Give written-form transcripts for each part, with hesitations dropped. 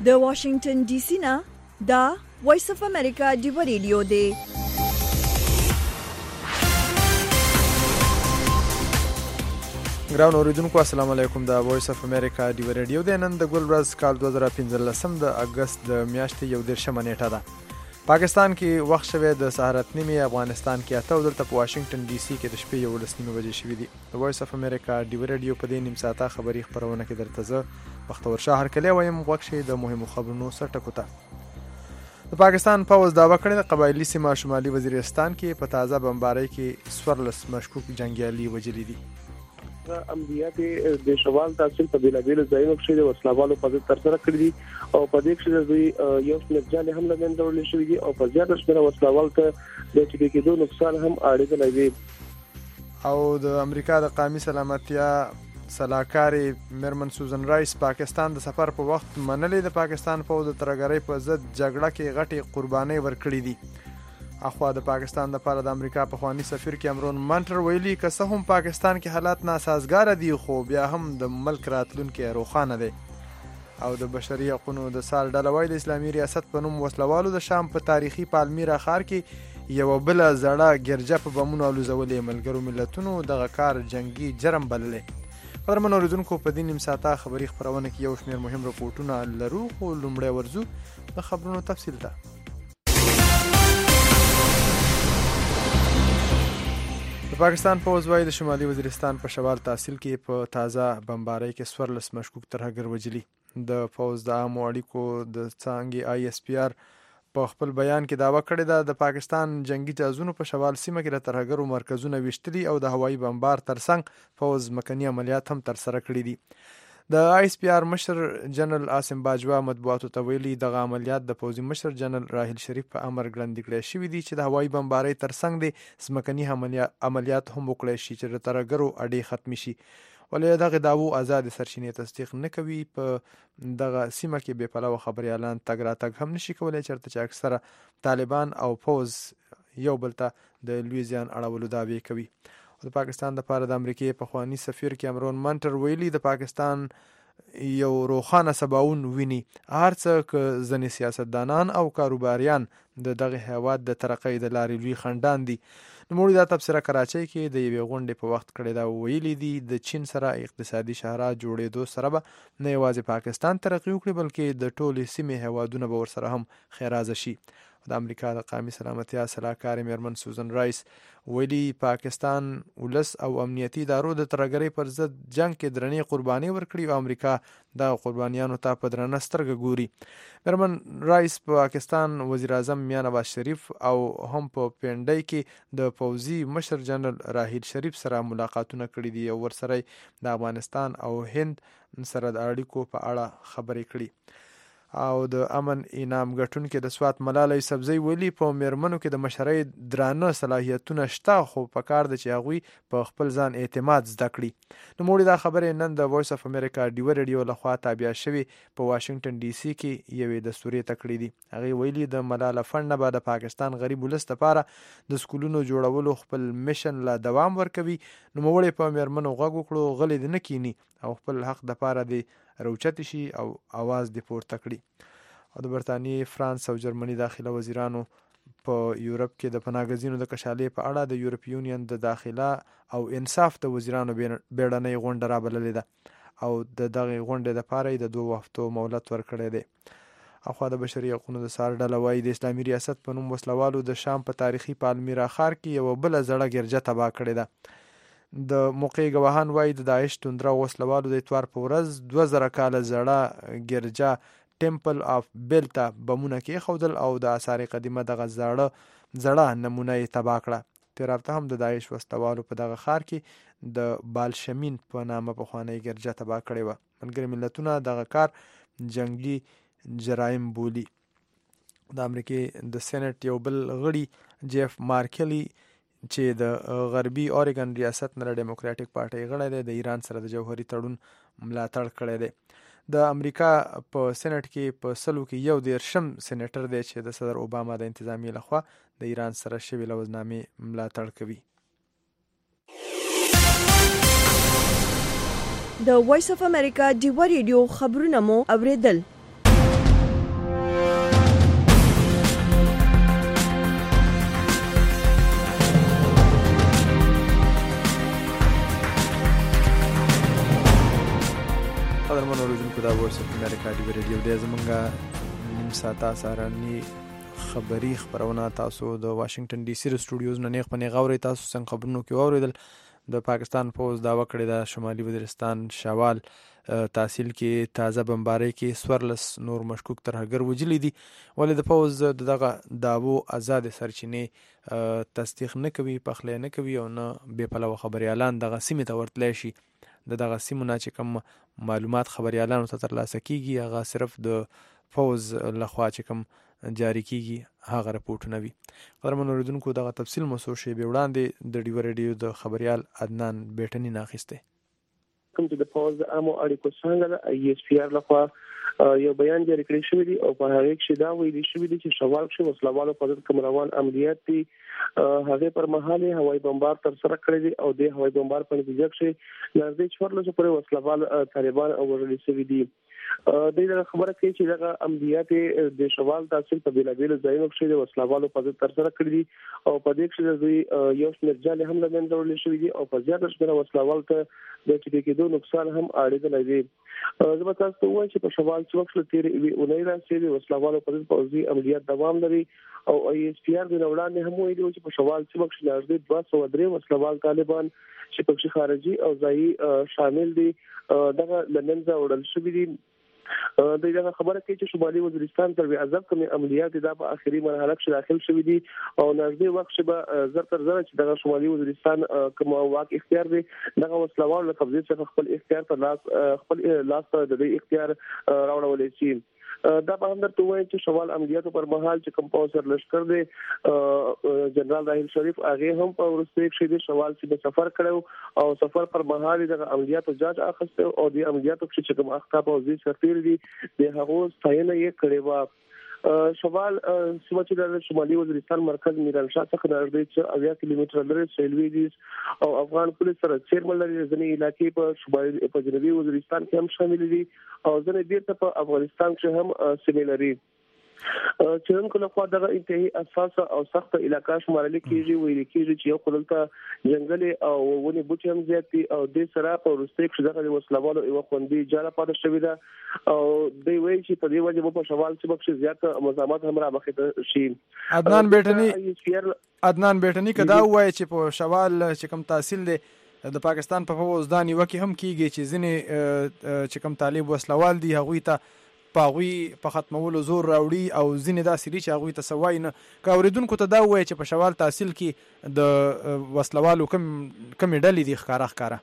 د واشنگټن ډي سي نه دا وایس اف امریکا ډیو ریډیو دی. ګران اوریدونکو السلام علیکم. دا وایس اف امریکا ډیو ریډیو دی. نن د ګل ورځ کال 2015 د اگست د میاشتې 11 نیټه ده. پاکستان کې وخت شوی د سهار 8:30، افغانستان کې 8 او دلته په واشنگټن ډي سي کې د شپې 11:30 بجې شوې دي. د وایس اف امریکا ډیو ریډیو په دې نیم ساعته خبري خبرونه کې درته زه بختور شهر کلی وایم غوښ شي د مهمو خبرونو سرټکو ته. د پاکستان پوز داوا کړې د قبایلی سیمه شمالي وزیرستان کې په تازه بمبارۍ کې 14 مشکوک جنگیالي وژلي دي. عملیات د شوال تحصیل په بیلابیل ځایونو کې د وسلوالو په ضد ترسره کړې دي او په دې کې د یو شمېر ځاني هم لګن ډول شوې دي او په زیاته شمېر وسلوال ته د چې کېدو نقصان هم اړیدل دی. او د امریکا د قومي سلامتیا سلاکاري میرمن سوزن رایس پاکستان د سفر په وخت منلې د پاکستان پوز د ترګرۍ په ضد جګړه کې غټي قرباني ورکړې دي. اخوا د پاکستان لپاره د امریکا پخوانی سفیر کیمرون منټر ویلي که څه هم پاکستان کې حالات ناسازګار دي خو بیا هم د ملک راتلونکي روښانه دي. او د بشري حقوقو د سال ډلوي د اسلامي ریاست په نوم وسلوالو د شام په تاریخي پالمیرا ښار کې یو بل زړه ګرجه په بمونو الوزولې ملګرو ملتونو دغه کار جنگي جرم بللې. قدرمن اوریدونکو په دې نیم ساعته خبري خبرونه کې یو شمېر مهم رپورټونه لرو خو لومړی ورځو د خبرونو تفصیل ته. د پاکستان پوز وايي د شمالي وزیرستان په شوال تحصیل کې په تازه بمبارۍ کې 14 مشکوک ترهګر وژلي. د پوز د عامو اړیکو د څانګې ISPR په خپل بیان کې داوا کړې ده د پاکستان جنگي جهازونو په شوال سیمه کې د ترهګرو مرکزونه ویشتلي او د هوایي بمبار ترڅنګ پوز مکني عملیات هم ترسره کړي دي. د ISPR مشر جنرال عاصم باجوا مطبوعاتو ته ویلي دغه عملیات د پوزي مشر جنرال راحیل شریف په امر ګړندې کړای شوي دي چې د هوایي بمبارۍ ترڅنګ د ځمکني عملیات هم وکړای شي چې د ترهګرو اډې ختمې شي. ولې دغه داوو آزاد سرچینې تصدیق نه کوي. په دغه سیمه کې بې پلوه خبريالان تګ راتګ هم نشي کولای چېرته چې اکثره طالبان او پوز یو بل ته د لوی زیان اړولو دعوې کوي. د پاکستان لپاره د امریکای پخوانی سفیر کیمرون منټر ویلي د پاکستان یو روښانه سباون ویني هر څه که ځنې سیاستدانان او کاروباریان د دغه هیواد د ترقۍ د لارې لوی خنډان دي. نوموړي دا تبصره کراچۍ کې د یوې غونډې په وخت کړې ده. ویلي دي د چین سره اقتصادي شاهراه جوړېدو سره به نه یوازې پاکستان ترقي وکړي بلکې د ټولې سیمې هیوادونه به ورسره هم ښېرازه شي. د امریکا د قومي سلامتیا سلاکاري میرمن سوزن رایس ویلي پاکستان ولس او امنیتي ادارو د ترهګرۍ پر ضد جنگ کې درنې قرباني ورکړي او امریکا د قربانیانو ته په درنه سترګه ګوري. میرمن رایس په پاکستان وزیر اعظم میاں نواز شریف او هم په پینډۍ کې د پوزي مشر جنرال راحیل شریف سره ملاقاتونه کړي دي او ورسره د افغانستان او هند سره د اړیکو په اړه خبرې کړي. او د امن انعام ګټونکي د سوات ملالۍ سبزی ویلي په میرمنو کې د مشرۍ درانه صلاحیتونه شته خو په کار ده چې هغوی په خپل ځان اعتماد زده کړي. نوموړي دا خبرې نن د وایس اف امریکا ډیو ریډیو لخوا تابع شوي په واشنگټن ډي سي کې یوې دستورې ته کړي دي. هغې ویلي د ملاله فنډ نه به د پاکستان غریب ولس لپاره د سکولونو جوړولو خپل میشن لا دوام ورکوي. نوموړي په میرمنو غږ وکړو غلي دې نه کینی او خپل حق دپاره دې روچت شي او आवाज دې پورته کړي. او د برتانیې، فرانس او جرمني داخله وزیرانو په یورپ کې د پناهګزینو د کشالۍ په اړه د یورپ یونین د داخله او انصاف د وزیرانو بیړنۍ غونډه رابللې ده او د دغه غونډې لپاره د 2 هفتو مهلت ورکړی دی. اخوا د بشري حقوقو د سال ډله وايي د اسلامي ریاست په نوم وسلوالو د شام په تاریخي پالمیرا ښار کې یو بل زړه ګرجه تباه کړې ده. د موقع گواهان وایي د داعش توندره وسلوالو د اتوار په ورځ 2000 کاله زړه ګرجه ټیمپل آف بیل ته بمونه کېښودل او د آثار قدیمه دغه زړه نمونه یې تباه کړه. تېر هفته هم د داعش وسلوالو په دغه ښار کې د بالشمین په نامه پخوانۍ ګرجه تباه کړې وه. ملګري ملتونه دغه کار جنگي جرایم بولي. د امریکې د سېنټ یو بل غړي جیف مارکلی چې د غربي اورګن ریاست نه ډیموکراټیک پارټۍ غړی دی د ایران سره د جوهري تړون ملاتړ کړی دی. د امریکا په سېنټ کې په 100 کې 11 سېنیټر دی چې د صدر اوباما د انتظامیې لخوا د ایران سره شوې لوزنامې ملاتړ کوي. د وایس اف امریکا ډیو ریډیو خبرونه مو اوریدل. قدرمن اوریدونکو دا وایس اف امریکا دی ریډیو دی زمونږه نیم ساعته سهارني خبری خبرونه تاسو د واشنگټن ډي سي سټوډیوز نه نیغ پنې غوړې تاسو څنګه خبرونو کې واوریدل د پاکستان پوز داوا کړې ده شمالي وزیرستان شوال تحصیل کې تازه بمبارۍ کې 14 نور مشکوک ترهګر وجلي دي ولې د پوز دغه داوو آزاد سرچینې تصدیق نه کوي پخلی نه کوي او نه بې پلوه خبريالان دغه سیمې ته ورتلی شي دغه سیمو نه چې کوم معلومات خبريالانو ته ترلاسه کیږي هغه صرف د پوز لخوا چې کوم جاری کیږي هغه رپورټونه وي. قدرمن اوریدونکو دغه تفصیل مو څو شی به وړاندې د ډیو ریډیو د خبريال عدنان بیٹنی ناخسته کوم چې د پوز د عامو اړیکو څنګه د ESPR لخوا یو بیان جاری کړی شوی دی او په هغه کې دا ویل شوی دی چې شوال کې وسلوالو په ضد کوم روان عملیات دي هغه پر مهال هوایي بمبار تر سره کړی دی او د هوایي بمبار په نتیجه کې نږدې 14 پورې وسلوال طالبان او ورلي شوی دي. دغه خبره کوي چې دغه عملیات د شوال تحصیل په بیلابیل ځایونو کې د وسلوالو په ضد تر سره کړی دي او په دې کې د یو شمېر جالي حمله منځورل شوی دي او په زیاته شمېر وسلوال ته د چې کېدو نقصان هم اړیدل دي. زه تاسو ته وایم چې په شوال چې وخت تیر اونۍ راځي د وسلوالو په ضد پوځي عملیات دوام لري او ESPR د وړاندې هم ویلي چې په شوال چې وخت نږدې 203 وسلوال طالبان چې په خارجي او ځایي شامل دي دغه لمنځه وړل شوی دي. دغه خبره کوي چې شمالي وزیرستان تر اعظم کوم عملیات د په اخري مرحله کې داخل شوی دي او نږدې وخت چې به زر تر زر چې دغه شمالي وزیرستان کوم واک اختیار دی دغه وسلوال له قبضې څخه خپل اختیار ته خپل لاس ته د اختیار راوړل شي. دا په هم درته وایم چې شوال عملیاتو پر مهال چې کمپاوزر لشکر دی جنرال راحیل شریف هغه هم په ورسته کې د شوال چې سفر کړو او سفر پر مهال د عملیاتو جاج اخیسته او د عملیاتو چې کوم اخطاء په وزیر سفیر دي د هغه ستاینه یې کړې و. شوال سمچ د شمالي وزیرستان مرکز میرانشاه څخه نږدې 80 کیلومتر لري سیلوی دي او افغان پولیس سره چیرمن لري ځنې علاقې په شمالي په جنوبي وزیرستان کې هم شامل دي او ځنې بیرته په افغانستان کې هم سیمې لري. چېرونکو لخوا دغه انتهایی اساسه او سخت علاقې شمارل کېږي ویل کېږي چې یو خللته جنگل او ونی بوټي هم زیات دي او د سره په ورسته کې دغه وسلوالو یو خوندې جاله پاتې شوې ده او دوی وایي چې په دې وجه په شوال چې بخښ زیات مزاحمت هم را مخې شي. عدنان بیٹنی کدا وایي چې په شوال چې کوم تحصیل دی د پاکستان په فوزداني وکي هم کیږي چې ځنې چې کوم طالب وسلوال دي هغوی ته پاغوی په ختمولو زور راوړي او ځینې داسې دي چې هغوی ته سوای نه که اوریدونکو ته دا ووایي چې په شوال تحصیل کې د وسلوالو کمې ډلې دي ښکاره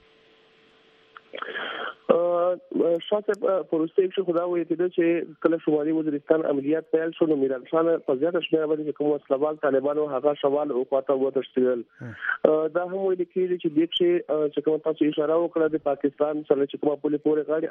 شاته پروسته کې خدا وایي چې کله شمالي وزیرستان عملیات پیل شو نو میرانشاه په زیاته شمېر باندې کوم وسلوال طالبانو هغه شوال او خواته وتښتېدل. دا هم ویل کېږي چې دغه چې کوم تاسو اشاره وکړه د پاکستان سره چې کومه پولی پورې غاړي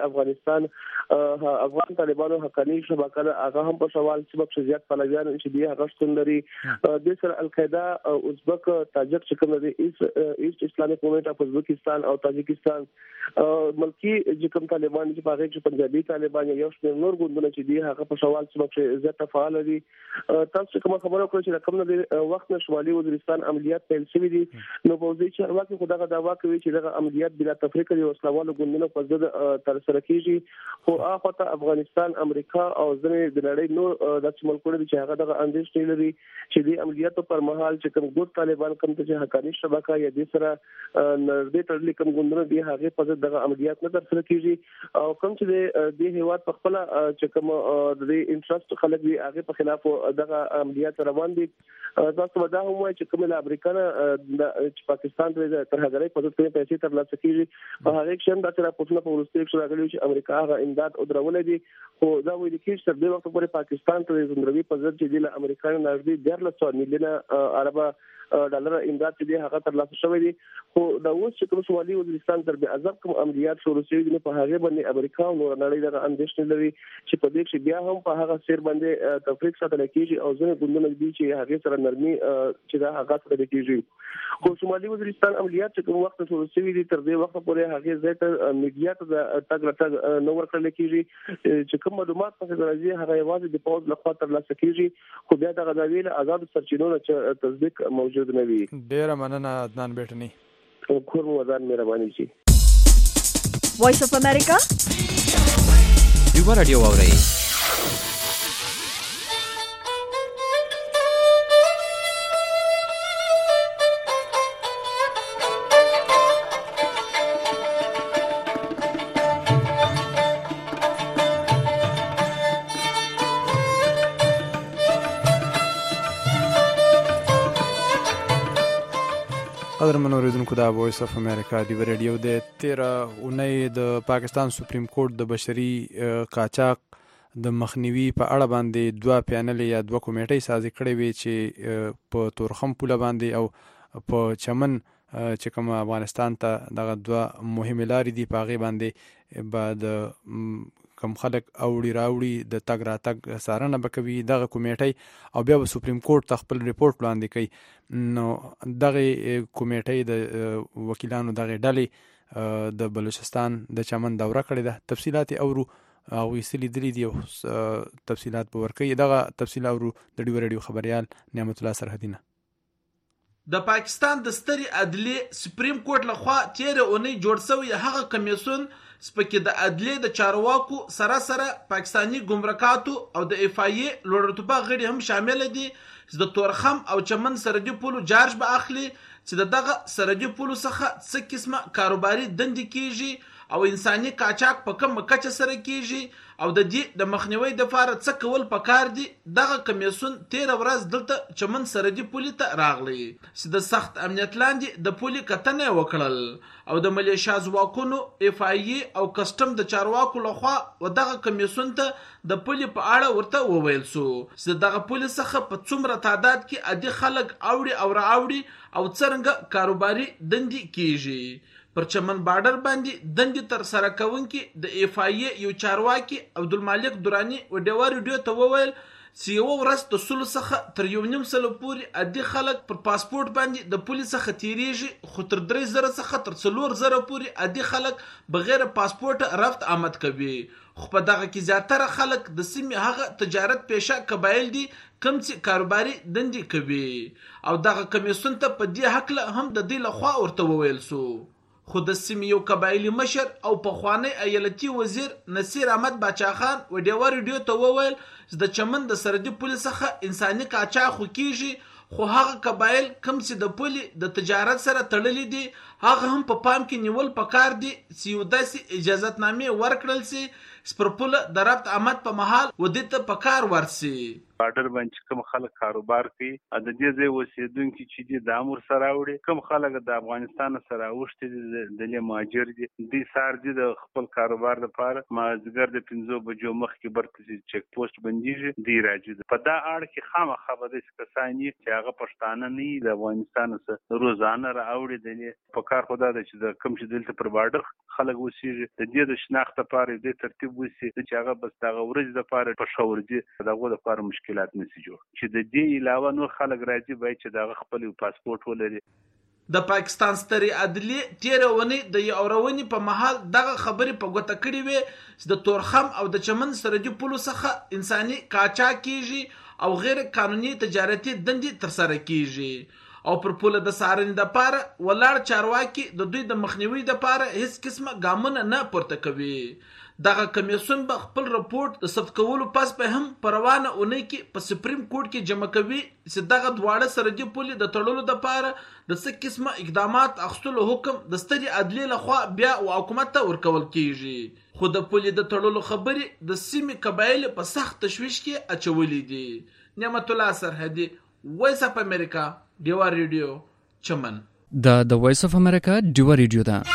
افغان طالبانو حقاني شبکه هغه هم په شوال چې بخښ زیات پلویان چې دی هغه ستون لري د سره القاعده ازبک تاجک چې کوم دی ایست اسلامي موومنت اف ازبکستان او تاجکستان ملکی چې کوم طالبان چې په هغه کې پنجابي طالبان یو شمېر نور ګوندونه چې دی هغه په شوال چې بخښ زیات فعال دي. تاسو کوم خبره کوي چې کوم د وخت نه شمالي وزیرستان عملیات پیل شوی دي نو په دې چې واکه خدغه داوا کوي چې دغه عملیات بلا تفریق دي وسلوالو ګوندونه په ضد تر سره کیږي خو اخوته افغانستان امریکا او ځینې د نړۍ نور د ملکونو چې هغه دغه اندېښنې لري چې د عملیاتو پر مهال چې کوم ګوند طالبان کوم چې حقاني شبکه یا د سره نږدې تړلې کوم ګوندونه دي هغه په ضد دغه عملیات نه تر سره کیږي او کوم چې د هیواد په خپل چې کوم د انټرست خلک دی هغه په خلاف دغه عملیات روان دي. تاسو دا هم وایي چې کوم له امریکا چې پاکستان ته ترهګرۍ په ضد پیسې ترلاسه کیږي په هغه کې هم دا راپورټونه په ورسته کې راغلي چې امریکا هغه امداد او درولې دي خو دا ویل کېږي چې د وخت پورې پاکستان ته زندروي په ضد چې د امریکا نه نږدې 1400 میلیونه عربه ډالر امداد چې هغه ترلاسه شوی دی خو دا اوس چې کوم شمالي وزیرستان تر به عذاب کوم عملیات شروع شوي دي په هغه باندې امریکا او نور نړۍ د اندېښنې لري چې په دې کې بیا هم په هغه سیر باندې تفریق ساتل کېږي او ځینې ګوندونه دي چې هغه سره نرمي چې دا هغه سره کېږي خو شمالي وزیرستان عملیات چې کوم وخت شروع شوي دي تر دې وخت پورې هغه زیات میډیا ته تګ نو ورکړل کېږي چې کوم معلومات په راځي هغه یوازې د پوز لخوا ترلاسه کېږي خو بیا د غداویل آزاد سرچینو تصدیق موجود نه وي. ډیره مننه عدنان بیٹنی. کور مو ودان مهرباني شي. وایس اف امریکا ډیوا رادیو واورئ. قدرمن اوریدونکو دا وایس اف امریکا دی ریډیو د 13 اونۍ د پاکستان سپریم کورټ د بشري قاچاق د مخنیوي په اړه باندې دوه پیانل یا دوه کمیټې سازي کړې وي چې په تورخم پوله باندې او په چمن چې کوم افغانستان ته دغه دوه مهمه لارې دي په هغه باندې بعد کم خلک اوړي راوړي د تګ راتګ څارنه به کوي دغه کمیټې او بیا به سپریم کورټ ته خپل ریپورټ وړاندې کوي. نو دغه کمیټې د وکیلانو دغه ډلې د بلوچستان د چمن دوره کړې ده. تفصیلات اورو هغوی څه لیدلي دي او تفصیلات به ورکوي. دغه تفصیل اورو د ډیوا رادیو خبریال نعمت الله سرحدینه. د پاکستان د سترې عدلیې سپریم کورټ لخوا 13 اونۍ جوړ شوی هغه کمیسیون سپکې د عدلیې د چارواکو سره پاکستانی ګمرکاتو او د اف ای لوړرتبه غړي هم شامل دي چې د تورخم او چمن سرحدي پولو جارج به اخلي چې دغه سرحدي پولو څخه څه قسمه کاروباري دندې کیږي او انساني قاچاق په کوم کچه سره کیږي او د دې د مخنیوي لپاره څه کول پکار دي. دغه کمیسیون 13 ورځ دلته چمن سرحدي پولي ته راغلی چې د سخت امنیت لاندې د پولي کتنه وکړل او د ملیشیا ځواکونو اف ای او کسټم د چارواکو لخوا و دغه کمیسیون ته د پولي په اړه ورته وویل سو چې دغه پولي څخه په څومره تعداد کې عادي خلک اوړي او راوړي او څرنګه کاروباري دندې کیږي. پر چمن بارډر باندې دندې تر سره کوونکي د اف ای یو چارواکي عبدالمالک درانی و ډیوا رادیو ته وویل چې یو ورځ د سلو څخه تر 1.5 سلو پورې عادي خلک پر پاسپورت باندې د پولیس څخه تیریږي خو تر 3,000 څخه تر 4,000 پورې عادي خلک بغیر پاسپورت رفت آمد کوي. خو په دغه کې زیاتره خلک د سیمې هغه تجارت پیشه قبایل دي کوم چې کاروباري دندې کوي او دغه کمیسیون ته په دې حق هم د دې لخوا ورته وویل سو. خو د سیمې یو قبایلي مشر او پخوانی ایالتي وزیر نصیر احمد باچا خان و ډیوا رادیو ته وویل چې د چمن د سرحدي پولې څخه انساني قاچاق کیږي خو هغه قبایل کوم چې د پولې د تجارت سره تړلي دي هغه هم په پام کې نیول پکار دي چې یو داسې اجازهتنامې ورکړل سي پر پوله د ربط آمد په محل و دې ته پکار ورسي. بارډر باندې کوم خلک کاروبار کوي د دې ځای اوسیدونکي چې دي د امر سره راوړي کوم خلک د افغانستان سره اوښتي دي د لې مهاجر دي د سار دي د خپل کاروبار لپاره مازګر د 5 بجو مخکې برته چک پوسټ بنديږي دی راځي په دا اړه کې خامخا به د کسانی چې هغه پښتانه نه د افغانستان سره روزانه راوړي د لې په کار خدا د چې د کوم چې دلته پر بارډر خلک اوسېږي د دې د شناخت لپاره د ترتیب وسی چې هغه بس دا ورځ لپاره په شاور دي دغه لپاره مشکلات نشي جوړ چې د دې علاوه نور خلک راځي باید چې دا خپل پاسپورت ولري. د پاکستان سترې عدلیې 13 اونۍ د اورونې په محل دغه خبرې په ګوته کړې وې چې د تورخم او د چمن سرحدي پولو څخه انساني قاچاق کیږي او غیر قانوني تجارتي دندې ترسره کیږي او پر پوله د څارنې لپاره ولاړ چارواکي د دوی د مخنیوي لپاره هیڅ قسمه ګامونه نه پورته کوي. دغه کمیسیون به خپل رپورټ د ثبت کولو پس به هم په روانه اونۍ کې په سپریم کورټ کې جمع کوي چې دغه دواړه سرحدي پولې د تړلو لپاره د څه قسمه اقدامات اخیستلو حکم د سترې عدلیې لخوا بیا حکومت ته ورکول کیږي. خو د پولې د تړلو خبرې د سیمې قبایل په سخت تشویش کې اچولې دي. نعمت الله سرحدي وایس اف امریکا ډیوا رادیو چمن. د وایس اف امریکا ډیوا رادیو ده.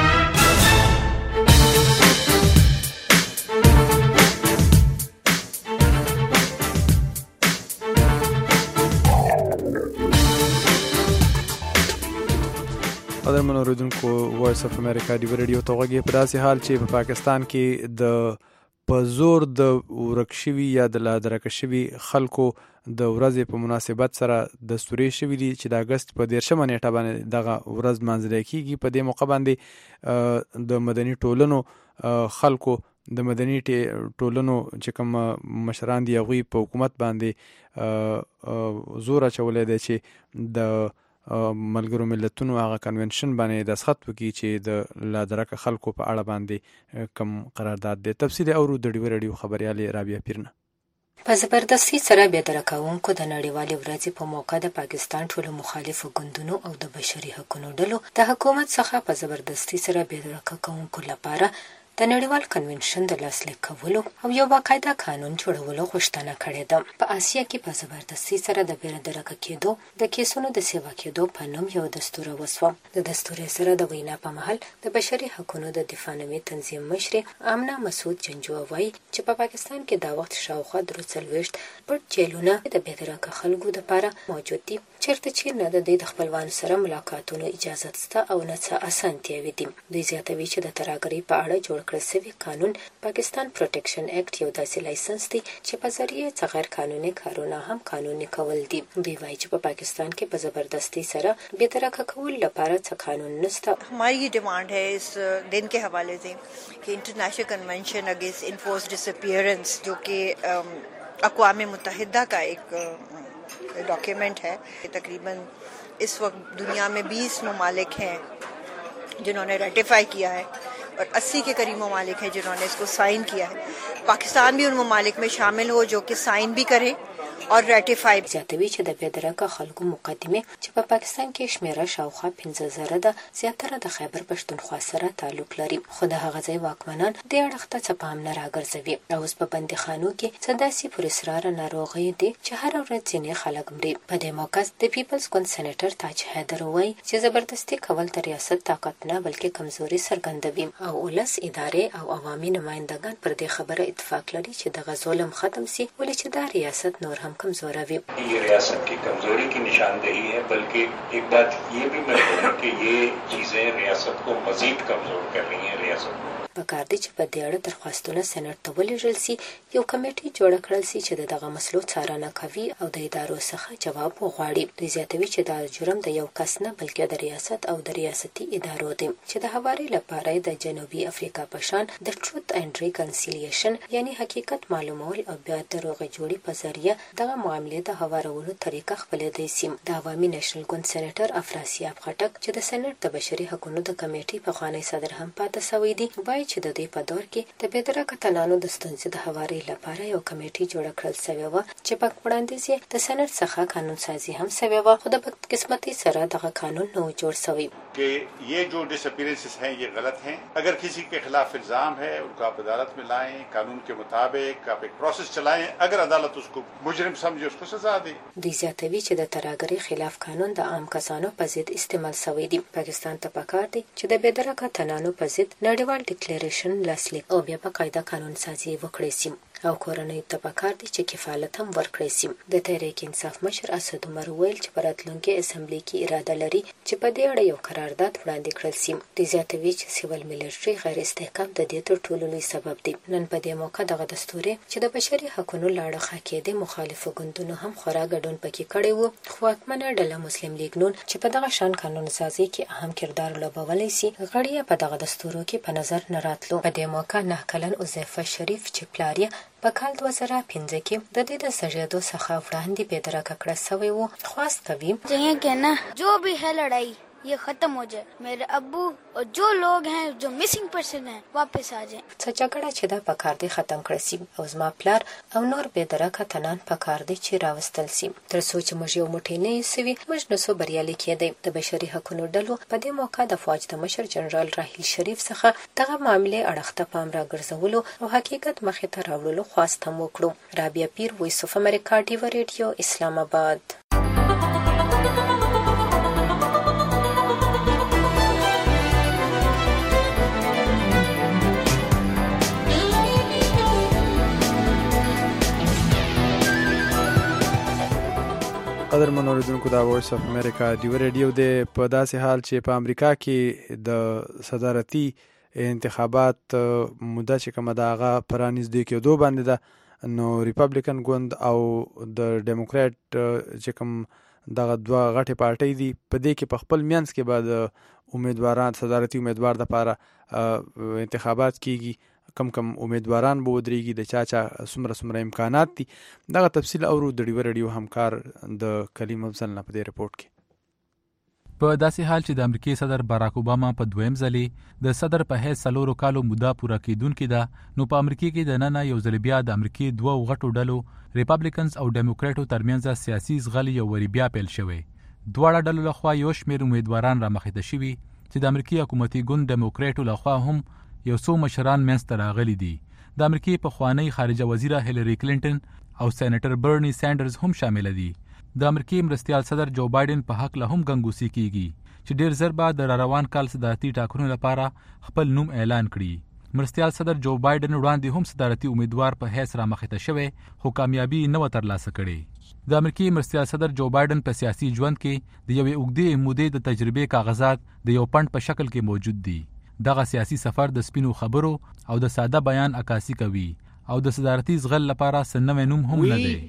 قدرمن اوریدونکو وایس اف امریکا ډیوا رادیو ته غږی په داسې حال چې په پاکستان کې د په زور د ورکشوي یا د لادرکه شوي خلکو د ورځې په مناسبت سره دستوري شوي دي چې د اگست په 13 نیټه باندې دغه ورځ منځل کیږي. په دې موقع باندې د مدني ټولنو خلکو د مدني ټولنو چې کوم مشران دي هغوی په حکومت باندې زور اچولی دی چې د ملګرو ملتونو هغه کنونشن باندې دستخط وکړي چې د لادرکه خلکو په اړه باندې کم قرارداد دی. تفصیل اورو د ډیور رادیو خبريالې رابعه پیرنه. په زبردستي سره بیا درکونکو د نړیوالې ورځې په موقع د پاکستان ټولو مخالفو ګوندونو او د بشري حقوقو ډلو د حکومت څخه په زبردستي سره بیا درکونکو لپاره د نړیوال کنونشن د لاسلیک کولو او یو باقاعده قانون جوړولو غوښتنه کړې ده. په آسیا کې په زبردستي سره د بیا درکه کېدو د کیسونو د سیوا کېدو په نوم یو دستور وسو. د دستور سره د وینا په محل د بشري حقوقو د دفاع نومي تنظیم مشر آمنه مسعود جنجو وایي چې په پاکستان کې دا وخت شاوخوا 43 پټ جیلونه د بیا درکه خلکو لپاره موجود دي چیرته چې نه د خپلوانو سره ملاقاتونو اجازه شته او نه څه اسانتیاوي دي. دوی زیاتوي چې د ترهګرۍ په اړه جوړ کړل شوی قانون پاکستان پروټیکشن اکټ یو داسې لایسنس دی چې په ذریعه څخه غیر قانوني کارونه هم قانوني کول دي. دوی وایي چې په پاکستان کې په زبردستی سره بے درکه کول لپاره څه قانون نشته. हमारी ये डिमांड है इस दिन के हवाले से कि international convention against enforced disappearance जो कि अक़वाम मुत्तहिदा का एक डॉक्यूमेंट है. तकरीबन इस वक्त दुनिया में 20 ममालिक हैं जिन्होंने रेटिफाई किया है और 80 के करीब ममालिक हैं जिन्होंने इसको साइन किया है. पाकिस्तान भी उन ममालिक में शामिल हो जो कि साइन भी करे और रेटिफाई. زیاتوي چې د بېدرکه خلکو مقدمه چې په پاکستان کې شمیره شاوخوا 15,000 ده زیاتره د خیبر پښتونخوا سره تعلق لري. خو د هغه ځای واکمنان د اړخ ته څه پام نه راګرځوي او اوس په بندیخانو کې سداسي پر اصرار ناروغي دي چې هر ورځ ځینې خلک مري. په دې موقع د پیپلز ګوند سېنیټر تاج حیدر وایي چې زبردستي کول د ریاست طاقت نه بلکې کمزوري څرګندوي او ولس ادارې او عوامي نمائندگان پر دې خبره اتفاق لري چې د ظلم ختم شي ولې چې دا ریاست نور هم कमजोर है. ये रियासत की कमजोरी की निशानदेही है बल्कि एक बात ये भी मैं बोलूं कि ये चीजें रियासत को मजीद कमजोर कर रही हैं. रियासत پکار دي چې په دې اړه درخواستونه سېنات ته ولېږل شي یو کمیټه جوړ کړل شي چې دغه مسلو څارنه کوي او د ادارو څخه جواب وغواړي. دوی زیاتوي چې دا جرم د یو کس نه بلکې د ریاست او د ریاستي ادارو دی چې د حوالې لپاره د جنوبي افریقا په شان د ټروت اینڈ ریکنسیلیشن یعنی حقیقت معلومول او بیا دروغ جوړي په ذریعہ دغه معاملې د هوارولو طریقه خپلېدای شي. د عوامي نېشنل ګوند سېنیټر افراسیاب خټک چې د سېنات د بشري حقوقو د کمیټې په خوانی صدر هم پاتې شوی دی وایي چې د دې په دور کې د بېدرکه تنانو د ستونزې د هواري لپاره یو کمیټه جوړ کړل شوی و چې په وړاندیز د سېنات څخه قانون سازي هم شوی و خو د بدقسمتي سره دغه قانون نو جوړ شوی कि ये जो डिसअपीयरेंसेस हैं ये गलत हैं. अगर किसी के खिलाफ इल्जाम है उनको आप अदालत में लाएं, कानून के मुताबिक आप एक प्रोसेस चलाएं. अगर अदालत उसको मुजरिम समझे उसको सजा दे. دوی زیاتوي چې د ترهګرۍ خلاف قانون د عام کسانو په ضد استعمال شوی دی. پاکستان ته پکار دی چې د بېدرکه تنانو په ضد نړیوال ډیکلیریشن لاسلیک او بیا په قاعده قانون سازي وکړي سي او کورنۍ ته پکار دي چې کفالت هم ورکړي سي. د تحریک انصاف مشر اسد عمر ویل چې په راتلونکي اسمبلی کې اراده لري چې په دې اړه یو قرارداد وړاندې کړل سي. د زیاتوي چې سیول ملټري غیر استحکام د دې تر ټولو لوی سبب دی. نن په دې موقع دغه دستور چې د بشري حقوقو لاړه کې د مخالفو ګوندونو هم خورا ګډون پکې کړي وو. خو واکمنه ډله مسلم لیگ نون چې په دغه شان قانون سازي کې اهم کردار لوبولی سي غړي په دغه دستورو کې په نظر نه راتلو. په دې موقع 9 کلن عزیفه شریف چې پلاریا په کال 2005 کې د دې د سجدو څخه وړاندې بېدرکه کړه شوی وو. خواست کوي یہ کہنا جو بھی ہے لڑائی یہ ختم ہو جائے. میرے ابو اور جو لوگ ہیں جو مسنگ پرسن ہیں واپس آ جائیں. څه جګړه چې دا پکار دی ختم کړی سي او زما پلار او نور بېدرکه تنان پکار دی چې راوستل سي. تر څو چې موږ یو موټی نه یسوي موږ نسو بریالي کېدی. د بشري حقوقو ډلو په دې موقع د فوج د مشر جنرال راحیل شریف څخه دغه معاملې اړخ ته پام راګرځولو او حقیقت مخې ته راوړلو خواست هم وکړو. رابعه پیر، وایس اف امریکا، ډیور ریډیو، اسلام آباد. قدر منوریدونکو دا وایس اف امریکا ډیور ریډیو دی. په داسې حال چې په امریکا کې د صدارتي انتخابات موده چې کومه ده هغه پرانیزدې کېدو باندې ده، نو ریپبلیکن ګوند او د ډیموکرات چې کوم دغه دوه غټې پارټۍ دي په دې کې په خپل منځ کې به د امیدواران صدارتي امیدوار دپاره انتخابات کیږي. کم کم امیدواران به ودرېږي، د چا څومره امکانات دي. دغه تفصیل اورو د ډیور ریډیو همکار د کلیم افضل نه په دې رپورټ کې. په داسې حال چې د امریکای صدر باراک اوباما په دویم ځلې د صدر په حیث 4 کالو موده پوره کیدونکې ده، نو په امریکا کې د نن یو ځل بیا د امریکای دوه غټو ډلو ریپابلیکنز او ډیموکراټو ترمنځ سیاسي زغل یو وری بیا پیل شوی. دواړه ډلو لخوا یو شمېر امیدواران را مخې ته شوي چې د امریکای حکومتي ګوند ډیموکراټو لخوا هم یو څو مشران منځته راغلي دي. د امریکای پخوانی خارجه وزیره هیلری کلینټن او سېنیټر برنی سانډرز هم شامل دي. د امریکای مرستیال صدر جو بایدن په حق له هم غنګوسی کیږي چې ډیر زر بعد د روان کال صدارتي ټاکنو لپاره خپل نوم اعلان کړي. مرستیال صدر جو بایدن وړاندې هم صدارتي امیدوار په حیث را مخې ته شوی، خو کامیابی نه و ترلاسه کړې. د امریکای مرستیال صدر جو بایدن په سیاسي ژوند کې د یوې اوږدې مودې د تجربې کاغذات د یو پند په شکل کې موجود دي. دغه سیاسي سفر د سپینو خبرو او د ساده بیان عکاسي کوي او د صدارتي زغل لپاره سنوي نوم هم نه دی.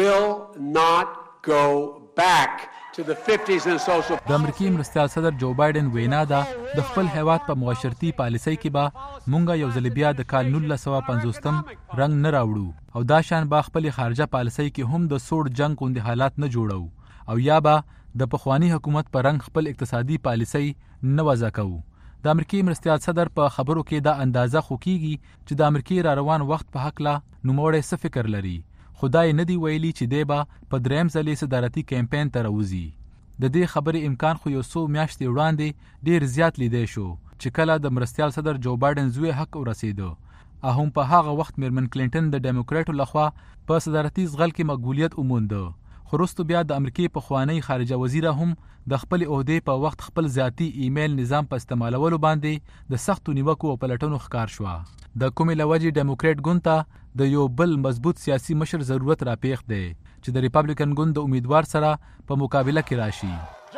د امریکای مرستیال صدر جو بایدن وینا ده د خپل هیواد په معاشرتي پالیسۍ کې به مونږه یو ځل بیا د کال 1950 رنګ نه راوړو او دا شان به خپل خارجه پالیسۍ کې هم د سوړ جنگ غوندي حالات نه جوړو او یا به د پخوانی حکومت پر رنګ خپل اقتصادي پالیسۍ نه وضع کوو. د امریکای مرستیال صدر په خبرو کې دا اندازه خو کیږي چې د امریکای را روان وخت په حق لا نوموړی څه فکر لري. خدای نه دی ویلي چې دی به په دریم ځلې صدارتي کمپاین ته راوځي. د دې خبرې امکان خو یو څو میاشتې وړاندې ډیر زیات لیدای شو چې کله د مرستیال صدر جو بایدن زوی حق ورسېده، هم په هغه وخت میرمن کلینټن د ډیموکراټو لخوا په صدارتي زغل کې مقبولیت ومونده. خو وروسته بیا د امریکای پخوانی خارجه وزیره هم د خپل عہدې په وخت خپل ذاتی ایمیل نظام په استعمالولو باندې د سختو نیوکو او پلټنو ښکار شوه. د کومې له وجې ډیموکراټ ګوند ته د یو بل مضبوط سیاسي مشر ضرورت راپیښ دی چې د ریپابلیکن ګوند د امیدوار سره په مقابله کې راشي.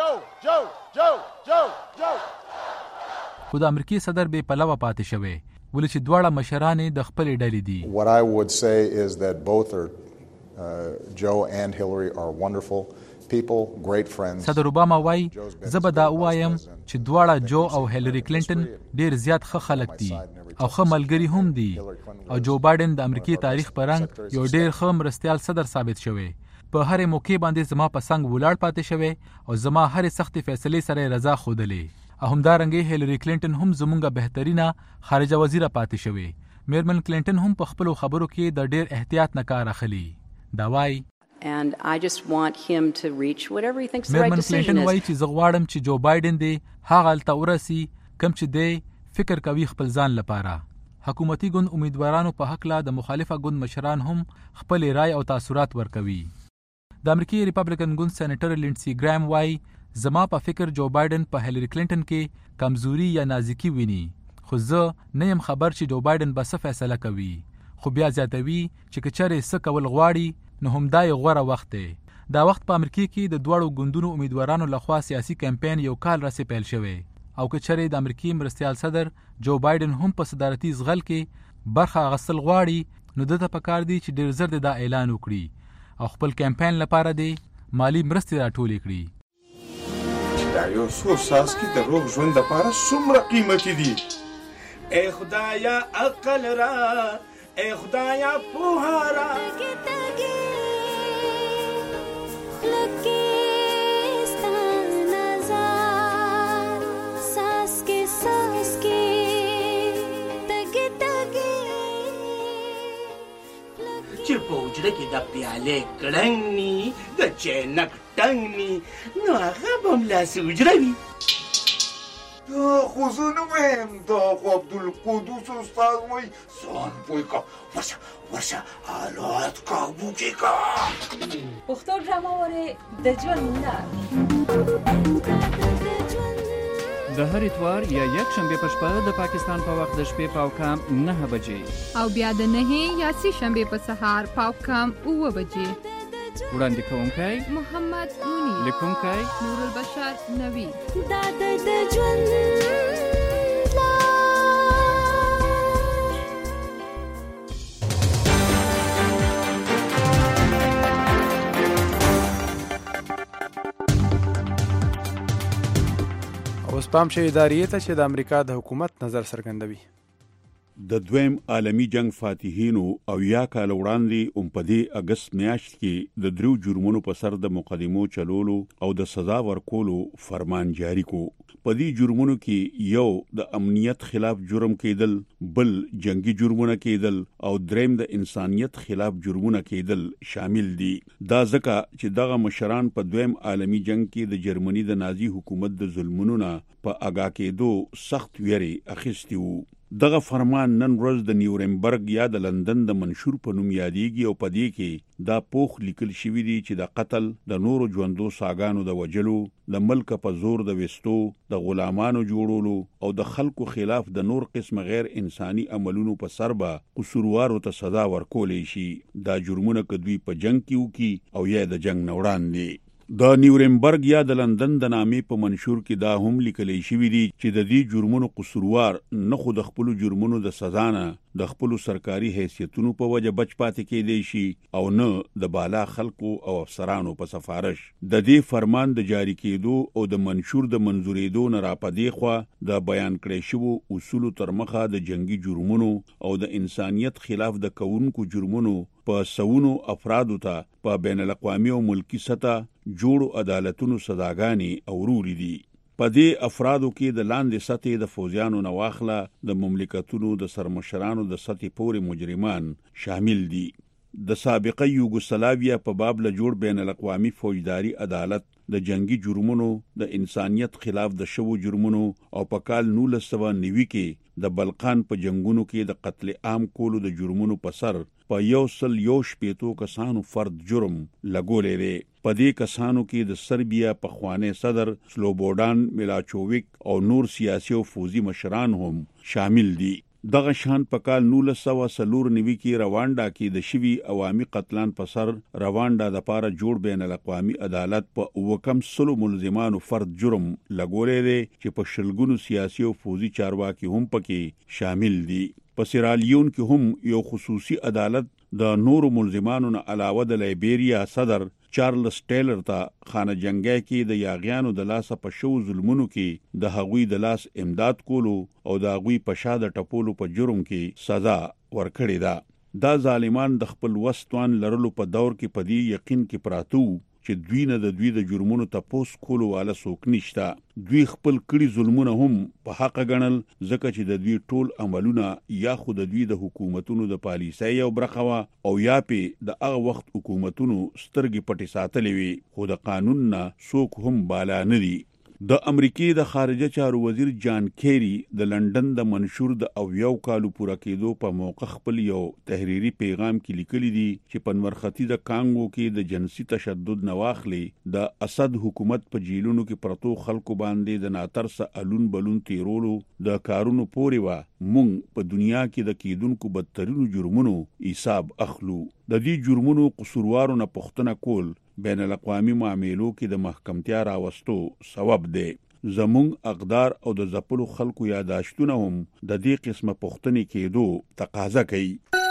خو د امریکای صدر بې پلوه پاتې شوی، ولې چې دواړه مشران د خپلې ډلې دي. What I would say is that both are Joe and Hillary are wonderful people, great friends. صدر اوباما وای زه به دا وایم چې دواړه جو او هیلری کلینټن ډیر زیات ښه خلک دي او ښه ملګري هم دي او جو بایدن د امریکای تاریخ په رنګ یو ډیر ښه مرستیال صدر ثابت شوی. په هر موقع باندې زما په څنګ ولاړ پاتې شوی او زما هر سختي فیصلې سره رضا خودلې. همدارنګه هیلری کلینټن هم زمونږه بهترینه خارجه وزیره پاتې شوی. میرمن کلینټن هم په خپل خبرو کې د ډیر احتیاط نه کار اخلي. دا وای And I just want him to reach whatever he thinks the right decision is. میرمن کلینټن وای چې زه غواړم چې جو بایدن دی هغه هلته ورسي کوم چې دی فکر کوي خپل ځان لپاره. حکومتي ګوند امیدوارانو په حق لا د مخالفه ګوند مشران هم خپل رائے او تاثیرات ورکوي. د امریکای ریپابلیکن ګوند سېنیټر لینډسي ګرام وای زما په فکر جو بایدن په هیلری کلینټن کې کمزوري یا نازکی ویني، خو زه نه یم خبر چې جو بایدن به څه فیصله کوي. خو بیا زیاتوي چې که چېرې څه کول غواړي نو هم دا یو غوره وخت دی. دا وخت په امریکا کې د دواړو ګوندونو امیدوارانو لخوا سیاسي کمپاین یو کال راځي پیل شوی او که چېرې د امریکای مرستیال صدر جو بایدن هم په صدارتي زغل کې برخه اخیستل غواړي نو دته پکار دی چې ډیر زر دا اعلان وکړي او خپل کمپاین لپاره دی مالی مرستې راټولې کړي. دا یو څو ساسکي د روغ ژوند لپاره څومره قیمتي دي. ای خدایا عقل را، ای خدایا پوها را. چې په حجره کې د پیالې کړنګ ني د چینک ټنګ ني نو هغه به هملاسې حجره وي. دا خو زه نه وایم، دا خو عبدالقدوس استاد وایي ځان پوه که ورشه حالات کابو کې که. پښتو ډرامه وارې د ژوند لار د هر اتوار یا یک شنبه په شپه د پاکستان په وخت د شپې پاوکام 9 بجې او بیا د 9 یا 3 شنبه په سهار پاوکام 9 بجې. وړاندې کوونکی محمد مونی، لیکونکی نور البشر نوی. دا د ژوند اوس پام شي ادارې ته چې د امریکا د حکومت نظر څرګندوي. د دویم عالمی جنگ فاتحینو او یا کال وړاندې په دې اگست میاشت کې د درو جرمونو په سر د مقدمو چلولو او د سزا ورکولو فرمان جاری کو. په دې جرمونو کې یو د امنیت خلاف جرم کېدل، بل جنگي جرمونه کېدل او دریم د انسانیت خلاف جرمونه کېدل شامل دي. دا ځکه چې دغه مشران په دویم عالمی جنگ کې د جرمني د نازي حکومت د ظلمونو نه په اگا کېدو سخت ویری اخیستی وو. دغه فرمان نن ورځ د نیورنبرګ یا د لندن د منشور په نوم یادېږي او په دې کې دا پوخ لیکل شوی دی چې د قتل، د نورو ژوندو ساګانو د وجلو، د ملک په زور د وستو، د غلامانو جوړولو او د خلکو خلاف د نور قسم غیر انساني عملونو په سر به قصوروارو ته سزا ورکولې شي. دا جرمونه که دوی په جنگ کې وکړي او یا د جنگ نه وړاندې. د نیورنبرګ یا د لندن د نامې په منشور کې دا هم لیکلی شوی دی چې د دې جرمونو قصوروار نه خو د خپلو جرمونو د سزا نه د خپلو سرکاري حیثیتونو په وجه بچ پاتې کېدی شي او نه د بالا خلکو او افسرانو په سفارش. د دې فرمان د جاری کېدو او د منشور د منظورېدو نه راپدې خوا د بیان کړی شوو اصولو تر مخه د جنگي جرمونو او د انسانیت خلاف د کوونکو جرمونو په سونو افرادو ته په بین الاقوامي او ملکی سطح جوړو عدالتونو سزاګانې اورولې دي. په دې افرادو کې د لاندې سطحې د فوجیانو نه واخله د مملکتونو د سرمشرانو د سطحې پورې مجرمان شامل دي. د سابقه یوګوسلاویا په باب له جوړ بین الاقوامي فوجداري عدالت د جنگي جرمونو، د انسانیت خلاف د شوو جرمونو او په کال 1990 کې د بلقان په جنگونو کې د قتل عام کولو د جرمونو په سر په 160 کسانو فرد جرم لګولې دی. په دې کسانو کې د سربیا پخوانی صدر سلوبودان میلاچوویک او نور سیاسي او فوزي مشران هم شامل دي. دغه شان په کال 1994 کې روانډا کې د شوي عوامي قتلان په سر روانډا د پاره جوړ بین الاقوامي عدالت په وکم سلو ملزمانو فرد جرم لګولې دی چې په شلګونو سیاسي او فوزي چارواکي هم پکې شامل دي. په سیرالیون کې هم یو خصوصي عدالت د نورو ملزمانو نه علاوه د لایبیریا صدر چارلز ټیلر ته خانه جنگای کې د یاغیانو د لاسه په شو ظلمونو کې د هغوی د لاس امداد کولو او د هغوی په شا د ټپولو په جرم کې سزا ورکړې ده. دا ظالمان د خپل وسطوان لرلو په دور کې په دې یقین کې پراته وو چې دوی نه د دوی د جرمونو تپوس کولو والا څوک نشته. دوی خپل کړي ظلمونه هم په حق ګڼل ځکه چې د دوی ټول عملونه یا خو د دوی د حکومتونو د پالیسۍ یو برخه وه او یا پې د هغه وخت حکومتونو سترګې پټې ساتلې وي، خو د قانون نه څوک هم بالا نه دي. د امریکای د خارجه چارو وزیر جان کیری د لندن د منشور د اویو کالو پوره کېدو په موقع خپل یو تحریری پیغام کې لیکلي دي چې په نورختي د کانګو کې د جنسي تشدد نه واخلي د اسد حکومت په جیلونو کې پرتو خلکو باندې د ناترسه الون بلون تیرولو د کارونو پورې وا مونږ په دنیا کې د کېدونکو بدترینو جرمونو حساب اخلو. د دې جرمونو قصوروارو نه پوښتنه کول بین الاقوامي معاملو کې د محکمتیا راوستو سبب دی. زمونږ اقدار او د ځپلو خلکو یاداشتونه هم د دې قسمه پوښتنې کېدو تقاضا کوي.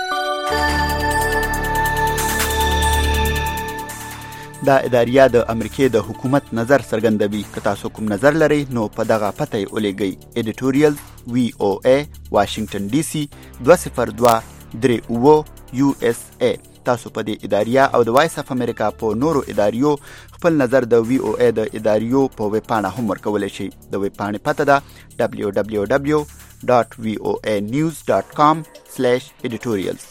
دا اداریه د امریکای د حکومت نظر څرګندوي. که تاسو کوم نظر لرئ نو په دغه پته یې ولیږئ. ایډیټوریال VOA واشنگټن DC 20238 USA. تاسو په دې اداریه او د وایس اف امریکا په نورو اداریو خپل نظر د VOA د اداریو په ویب پاڼه هم ورکولی شئ. د ویب پاڼې پته ده www.voanews.com/editorials.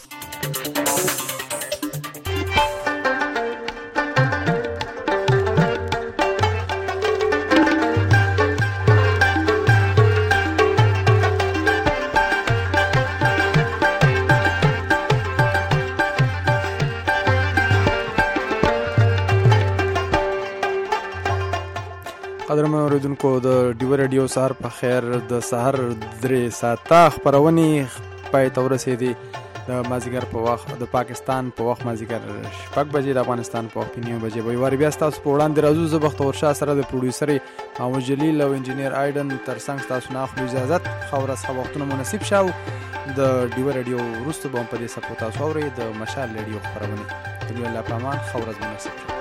قدرمن اوریدونکو د ډیو رادیو سهار په خیر. د سهار 3 ساعته خبرونه پای ته ورسېدي. د مازیګر په وخت د پاکستان په وخت مازیګر 6 بجې، د افغانستان په وخت 9 بجې. وی واری بیا تاسو په وړاندې راځو. زه بختور شاه سره د پروډوسر محمد جلیل او انجینیر ایډن ترڅنګ تاسو نه اخلو اجازه. خورس وختونه مناسب شاو. د ډیو رادیو وروسته به په دې سپورت تاسو اورئ د مشال رادیو خبرونه. د الله پامان خورس مناسب.